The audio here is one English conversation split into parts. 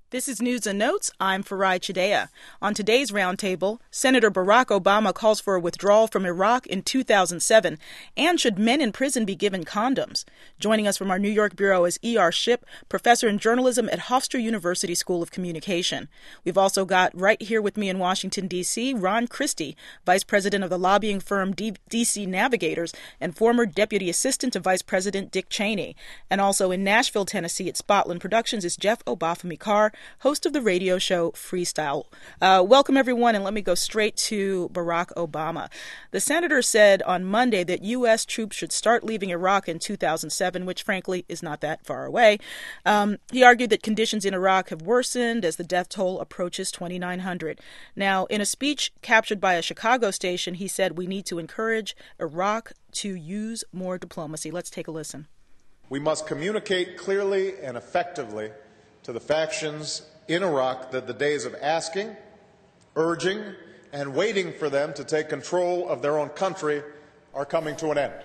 This is News and Notes. I'm Farai Chideya. On today's roundtable, Senator Barack Obama calls for a withdrawal from Iraq in 2007. And should men in prison be given condoms? Joining us from our New York bureau is E.R. Shipp, professor in journalism at Hofstra University School of Communication. We've also got right here with me in Washington, D.C., Ron Christie, vice president of the lobbying firm D.C. Navigators and former deputy assistant to Vice President Dick Cheney. And also in Nashville, Tennessee at Spotland Productions is Jeff Obafemi Carr, host of the radio show Freestyle. Welcome, everyone, and let me go straight to Barack Obama. The senator said on Monday that U.S. troops should start leaving Iraq in 2007, which, frankly, is not that far away. He argued that conditions in Iraq have worsened as the death toll approaches 2,900. Now, in a speech captured by a Chicago station, he said we need to encourage Iraq to use more diplomacy. Let's take a listen. We must communicate clearly and effectively to the factions in Iraq that the days of asking, urging, and waiting for them to take control of their own country are coming to an end.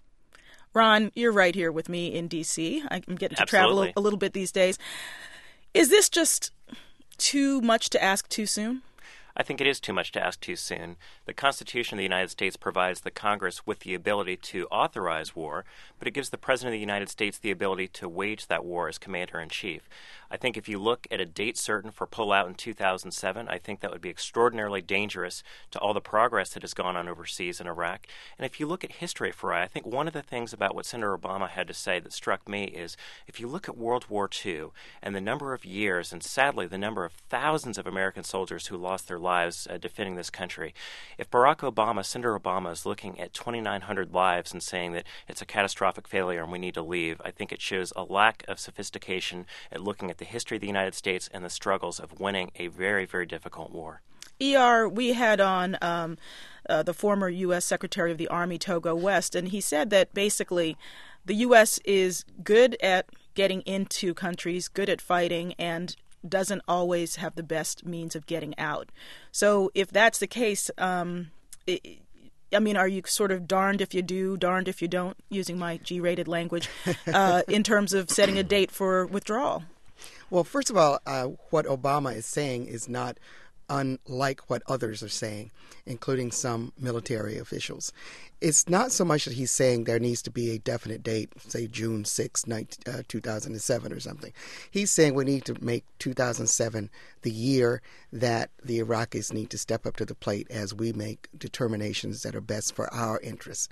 Ron, you're right here with me in D.C. I'm getting to Absolutely. travel a little bit these days. Is this just too much to ask too soon? I think it is too much to ask too soon. The Constitution of the United States provides the Congress with the ability to authorize war, but it gives the President of the United States the ability to wage that war as Commander-in-Chief. I think if you look at a date certain for pullout in 2007, I think that would be extraordinarily dangerous to all the progress that has gone on overseas in Iraq. And if you look at history, Farai, I think one of the things about what Senator Obama had to say that struck me is if you look at World War II and the number of years and sadly the number of thousands of American soldiers who lost their lives defending this country, if Senator Obama is looking at 2,900 lives and saying that it's a catastrophic failure and we need to leave, I think it shows a lack of sophistication at looking at the history of the United States and the struggles of winning a very, very difficult war. E.R., we had on the former U.S. Secretary of the Army, Togo West, and he said that basically the U.S. is good at getting into countries, good at fighting, and doesn't always have the best means of getting out. So if that's the case, are you sort of darned if you do, darned if you don't, using my G-rated language, in terms of setting a date for withdrawal? Well, first of all, what Obama is saying is not unlike what others are saying, including some military officials. It's not so much that he's saying there needs to be a definite date, say June 6, 2007 or something. He's saying we need to make 2007 the year that the Iraqis need to step up to the plate as we make determinations that are best for our interests.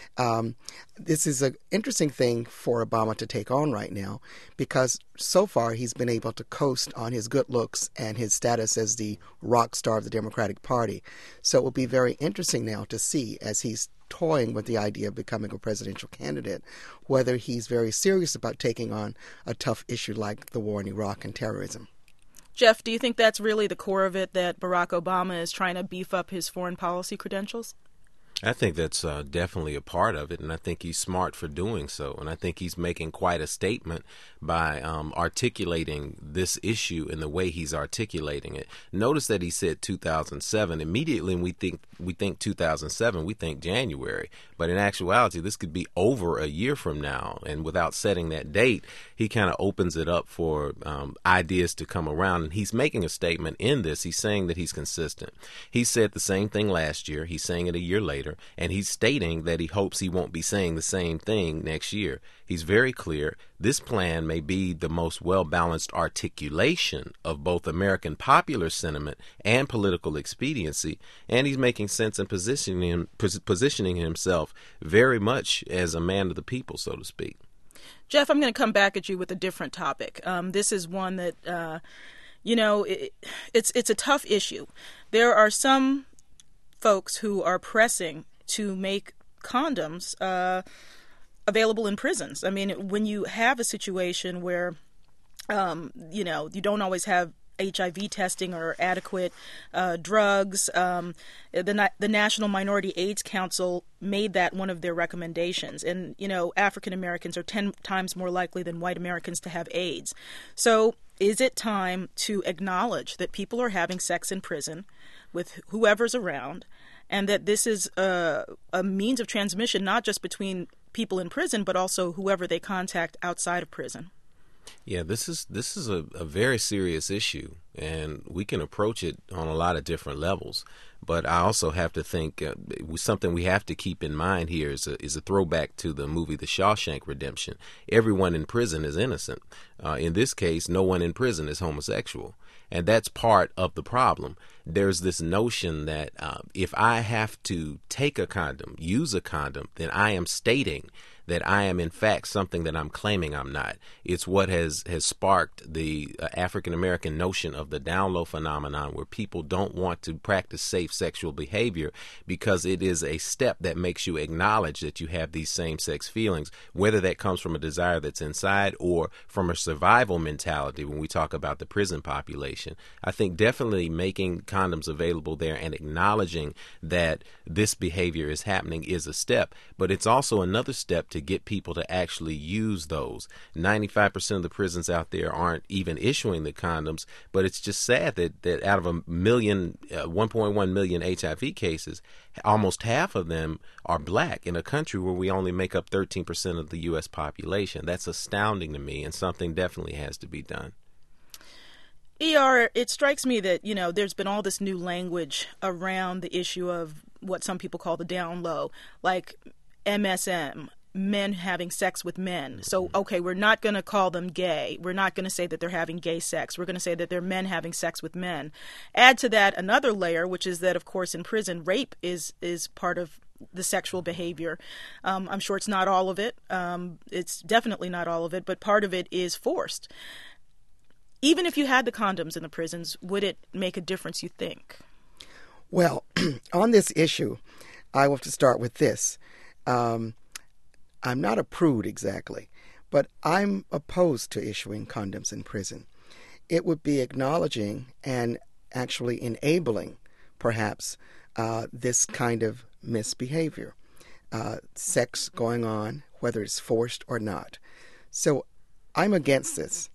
This is an interesting thing for Obama to take on right now because so far he's been able to coast on his good looks and his status as the rock star of the Democratic Party. So it will be very interesting now to see as he's toying with the idea of becoming a presidential candidate, whether he's very serious about taking on a tough issue like the war in Iraq and terrorism. Jeff, do you think that's really the core of it, that Barack Obama is trying to beef up his foreign policy credentials? I think that's definitely a part of it, and I think he's smart for doing so. And I think he's making quite a statement by articulating this issue in the way he's articulating it. Notice that he said 2007. Immediately when we think 2007, we think January. But in actuality, this could be over a year from now. And without setting that date, he kind of opens it up for ideas to come around. And he's making a statement in this. He's saying that he's consistent. He said the same thing last year. He's saying it a year later. And he's stating that he hopes he won't be saying the same thing next year. He's very clear. This plan may be the most well-balanced articulation of both American popular sentiment and political expediency, and he's making sense and positioning himself very much as a man of the people, so to speak. Jeff, I'm going to come back at you with a different topic. This is one that, it's a tough issue. There are some folks who are pressing to make condoms available in prisons. I mean, when you have a situation where, you don't always have HIV testing or adequate drugs, the National Minority AIDS Council made that one of their recommendations. And, African Americans are 10 times more likely than white Americans to have AIDS. So is it time to acknowledge that people are having sex in prison with whoever's around, and that this is a means of transmission not just between people in prison, but also whoever they contact outside of prison? Yeah, this is a very serious issue, and we can approach it on a lot of different levels. But I also have to think something we have to keep in mind here is a throwback to the movie The Shawshank Redemption. Everyone in prison is innocent. In this case, no one in prison is homosexual. And that's part of the problem. There's this notion that if I have to take a condom, use a condom, then I am stating that I am in fact something that I'm claiming I'm not. It's what has sparked the African American notion of the down low phenomenon, where people don't want to practice safe sexual behavior because it is a step that makes you acknowledge that you have these same-sex feelings, whether that comes from a desire that's inside or from a survival mentality when we talk about the prison population. I think definitely making condoms available there and acknowledging that this behavior is happening is a step, but it's also another step to get people to actually use those. 95% of the prisons out there aren't even issuing the condoms, but it's just sad that out of 1.1 million HIV cases, almost half of them are black in a country where we only make up 13% of the U.S. population. That's astounding to me, and something definitely has to be done. ER, it strikes me that, there's been all this new language around the issue of what some people call the down low, like MSM, men having sex with men. So, okay, we're not going to call them gay. We're not going to say that they're having gay sex. We're going to say that they're men having sex with men. Add to that another layer, which is that, of course, in prison, rape is part of the sexual behavior. I'm sure it's not all of it. It's definitely not all of it, but part of it is forced. Even if you had the condoms in the prisons, would it make a difference, you think? Well, on this issue, I will have to start with this. I'm not a prude exactly, but I'm opposed to issuing condoms in prison. It would be acknowledging and actually enabling, perhaps, this kind of misbehavior, sex going on, whether it's forced or not. So I'm against this.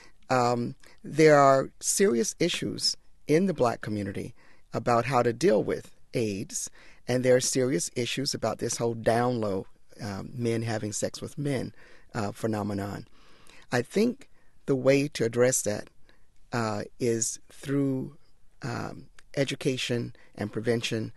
There are serious issues in the black community about how to deal with AIDS, and there are serious issues about this whole down low men having sex with men phenomenon. I think the way to address that is through education and prevention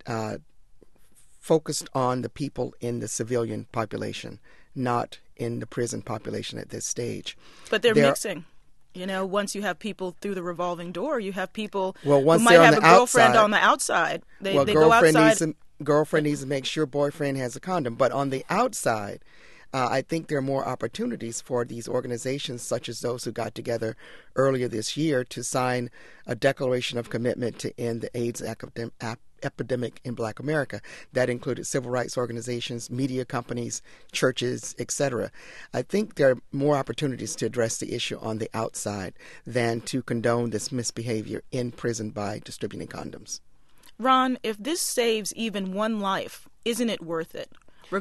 focused on the people in the civilian population, not in the prison population at this stage. But they're mixing. Once you have people through the revolving door, you have people who might have a girlfriend on the outside. They go outside. Girlfriend needs to make sure boyfriend has a condom. But on the outside, I think there are more opportunities for these organizations, such as those who got together earlier this year to sign a declaration of commitment to end the AIDS epidemic in Black America. That included civil rights organizations, media companies, churches, etc. I think there are more opportunities to address the issue on the outside than to condone this misbehavior in prison by distributing condoms. Ron, if this saves even one life, isn't it worth it?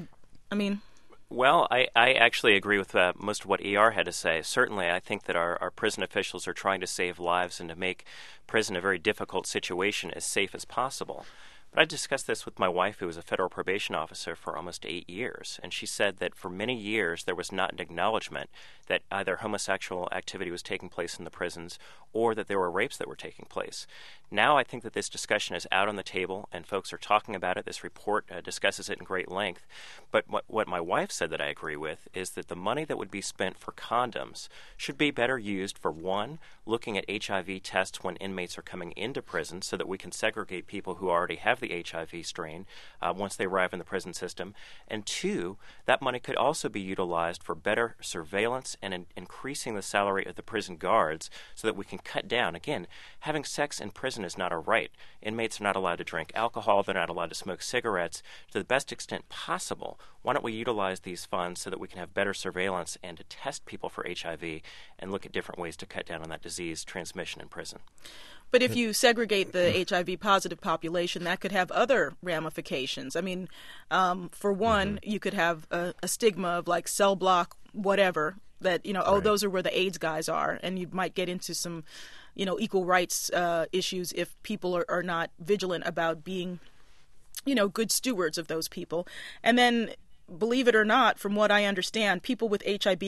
Well, I actually agree with most of what ER had to say. Certainly, I think that our prison officials are trying to save lives and to make prison a very difficult situation as safe as possible. But I discussed this with my wife, who was a federal probation officer for almost 8 years, and she said that for many years there was not an acknowledgement that either homosexual activity was taking place in the prisons or that there were rapes that were taking place. Now I think that this discussion is out on the table and folks are talking about it. This report discusses it in great length. But what my wife said that I agree with is that the money that would be spent for condoms should be better used for, one, looking at HIV tests when inmates are coming into prison so that we can segregate people who already have the HIV strain once they arrive in the prison system. And two, that money could also be utilized for better surveillance and increasing the salary of the prison guards so that we can cut down. Again, having sex in prison is not a right. Inmates are not allowed to drink alcohol. They're not allowed to smoke cigarettes. To the best extent possible, why don't we utilize these funds so that we can have better surveillance and to test people for HIV and look at different ways to cut down on that disease transmission in prison? But if you segregate the HIV-positive population, that could have other ramifications. For one, you could have a stigma of like cell block, whatever, that, Right. those are where the AIDS guys are. And you might get into some, equal rights issues if people are not vigilant about being, good stewards of those people. And then believe it or not, from what I understand, people with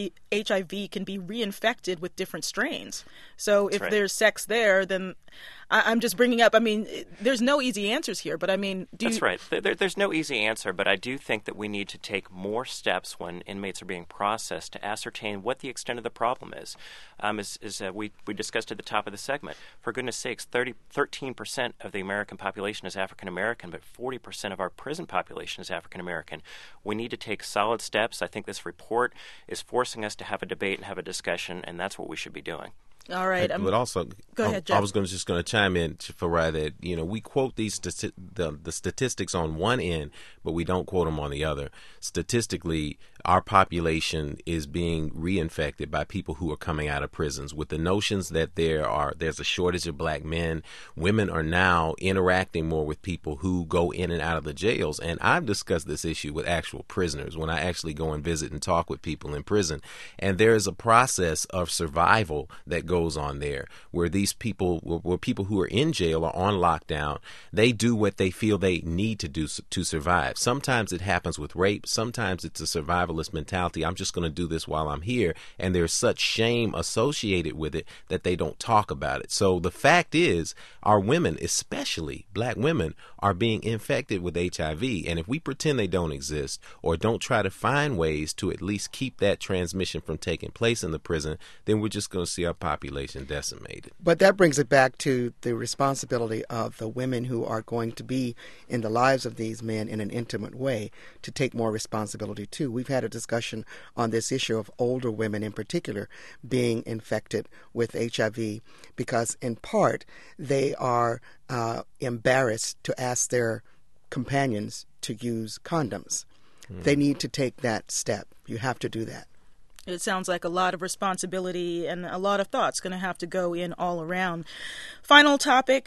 HIV can be reinfected with different strains. So if there's sex there, then I'm just bringing up, I mean, there's no easy answers here, but I mean, That's right. There's no easy answer, but I do think that we need to take more steps when inmates are being processed to ascertain what the extent of the problem is. As we discussed at the top of the segment, for goodness sakes, 13% of the American population is African American, but 40% of our prison population is African American. We need to take solid steps. I think this report is forcing us to have a debate and have a discussion, and that's what we should be doing. All right. But also, go ahead, Jeff. I was just going to chime in, Farai, that we quote the statistics on one end, but we don't quote them on the other. Statistically, our population is being reinfected by people who are coming out of prisons with the notions that there's a shortage of black men. Women are now interacting more with people who go in and out of the jails, and I've discussed this issue with actual prisoners when I actually go and visit and talk with people in prison, and there is a process of survival that goes on there where these people, where people who are in jail or on lockdown, they do what they feel they need to do to survive. Sometimes it happens with rape. Sometimes it's a survivalist mentality. I'm just going to do this while I'm here. And there's such shame associated with it that they don't talk about it. So the fact is, our women, especially black women, are being infected with HIV. And if we pretend they don't exist or don't try to find ways to at least keep that transmission from taking place in the prison, then we're just going to see our population decimated. But that brings it back to the responsibility of the women who are going to be in the lives of these men in an intimate way to take more responsibility too. We've had a discussion on this issue of older women in particular being infected with HIV because in part they are embarrassed to ask their companions to use condoms. They need to take that step. You have to do that. It sounds like a lot of responsibility and a lot of thoughts going to have to go in all around. Final topic,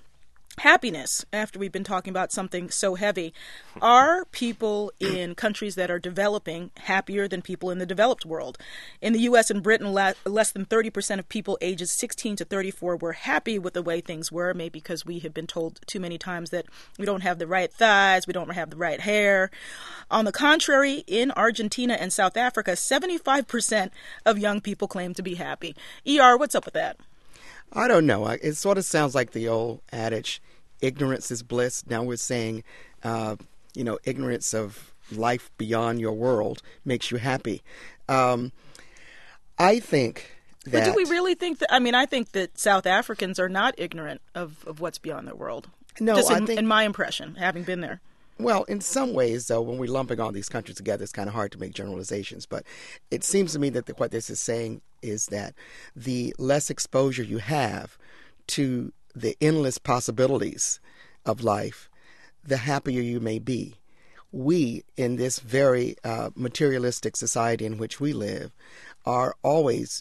happiness, after we've been talking about something so heavy. Are people in countries that are developing happier than people in the developed world? In the U.S. and Britain, less than 30% of people ages 16 to 34 were happy with the way things were, maybe because we have been told too many times that we don't have the right thighs, we don't have the right hair. On the contrary, in Argentina and South Africa, 75% of young people claim to be happy. ER, what's up with that? I don't know. It sort of sounds like the old adage, ignorance is bliss. Now we're saying, ignorance of life beyond your world makes you happy. I think that... But do we really think that... I mean, I think that South Africans are not ignorant of what's beyond their world. No, just I think... in my impression, having been there. Well, in some ways, though, when we're lumping all these countries together, it's kind of hard to make generalizations. But it seems to me that what this is saying is that the less exposure you have to the endless possibilities of life, the happier you may be. We, in this very materialistic society in which we live, are always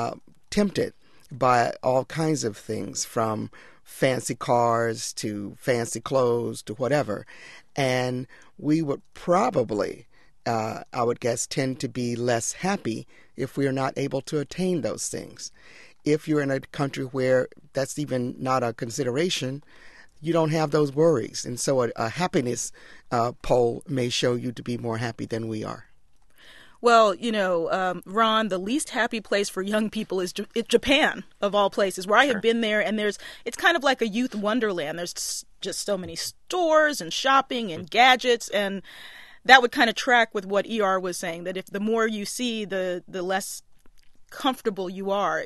tempted by all kinds of things, from fancy cars to fancy clothes to whatever. And we would probably, I would guess, tend to be less happy if we are not able to attain those things. If you're in a country where that's even not a consideration, you don't have those worries. And so a happiness poll may show you to be more happy than we are. Well, Ron, the least happy place for young people is Japan, of all places, where I have been there. And it's kind of like a youth wonderland. There's just so many stores and shopping and gadgets. And that would kind of track with what ER was saying, that if the more you see, the less comfortable you are.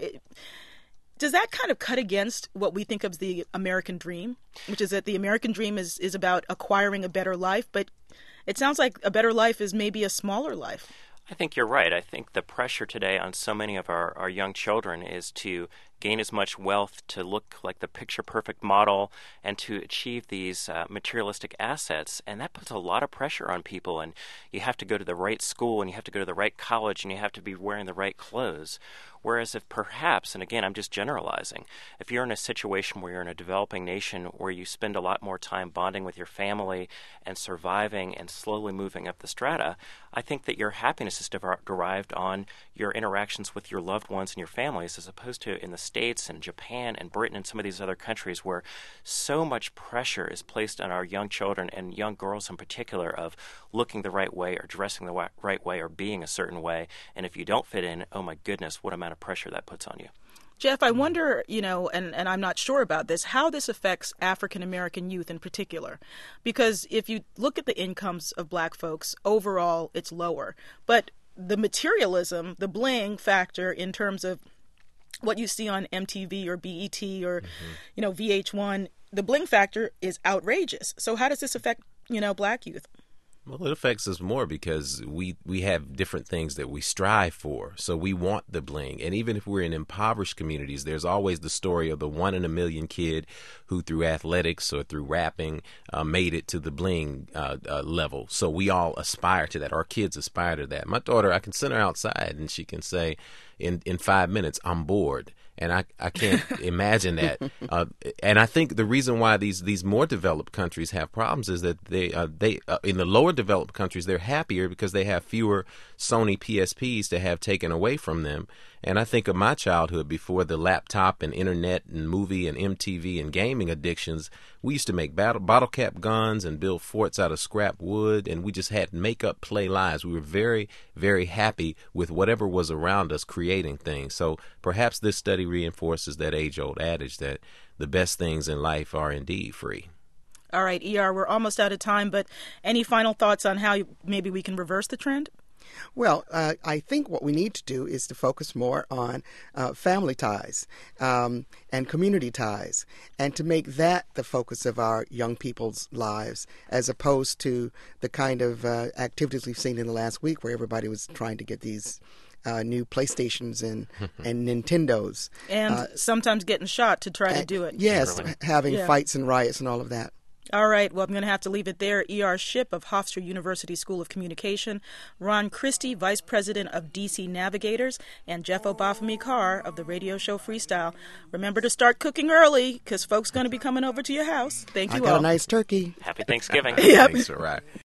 Does that kind of cut against what we think of the American dream, which is that the American dream is about acquiring a better life? But it sounds like a better life is maybe a smaller life. I think you're right. I think the pressure today on so many of our young children is to gain as much wealth, to look like the picture-perfect model, and to achieve these materialistic assets. And that puts a lot of pressure on people. And you have to go to the right school, and you have to go to the right college, and you have to be wearing the right clothes. Whereas if perhaps, and again, I'm just generalizing, if you're in a situation where you're in a developing nation where you spend a lot more time bonding with your family and surviving and slowly moving up the strata, I think that your happiness is derived on your interactions with your loved ones and your families, as opposed to in the States and Japan and Britain and some of these other countries where so much pressure is placed on our young children and young girls in particular of looking the right way or dressing the right way or being a certain way. And if you don't fit in, oh my goodness, what amount of pressure that puts on you. Jeff, I wonder, and I'm not sure about this, how this affects African-American youth in particular. Because if you look at the incomes of black folks, overall it's lower. But the materialism, the bling factor in terms of what you see on MTV or BET or, VH1, the bling factor is outrageous. So how does this affect, black youth? Well, it affects us more because we have different things that we strive for. So we want the bling. And even if we're in impoverished communities, there's always the story of the 1 in a million kid who through athletics or through rapping made it to the bling level. So we all aspire to that. Our kids aspire to that. My daughter, I can send her outside and she can say, in 5 minutes, I'm bored. And I can't imagine that. And I think the reason why these more developed countries have problems is that they in the lower developed countries, they're happier because they have fewer Sony PSPs to have taken away from them. And I think of my childhood before the laptop and internet and movie and MTV and gaming addictions. We used to make bottle cap guns and build forts out of scrap wood, and we just had make-up play lives. We were very, very happy with whatever was around us creating things. So perhaps this study reinforces that age-old adage that the best things in life are indeed free. All right, ER, we're almost out of time, but any final thoughts on how maybe we can reverse the trend? Well, I think what we need to do is to focus more on family ties and community ties, and to make that the focus of our young people's lives, as opposed to the kind of activities we've seen in the last week where everybody was trying to get these new PlayStations and Nintendos. And sometimes getting shot to try to do it. Yes, having fights and riots and all of that. All right, well, I'm going to have to leave it there. E.R. Shipp of Hofstra University School of Communication, Ron Christie, Vice President of DC Navigators, and Jeff Obafemi Carr of the radio show Freestyle. Remember to start cooking early, because folks going to be coming over to your house. Thank you all. I got a nice turkey. Happy Thanksgiving. Yep. Thanks, all right.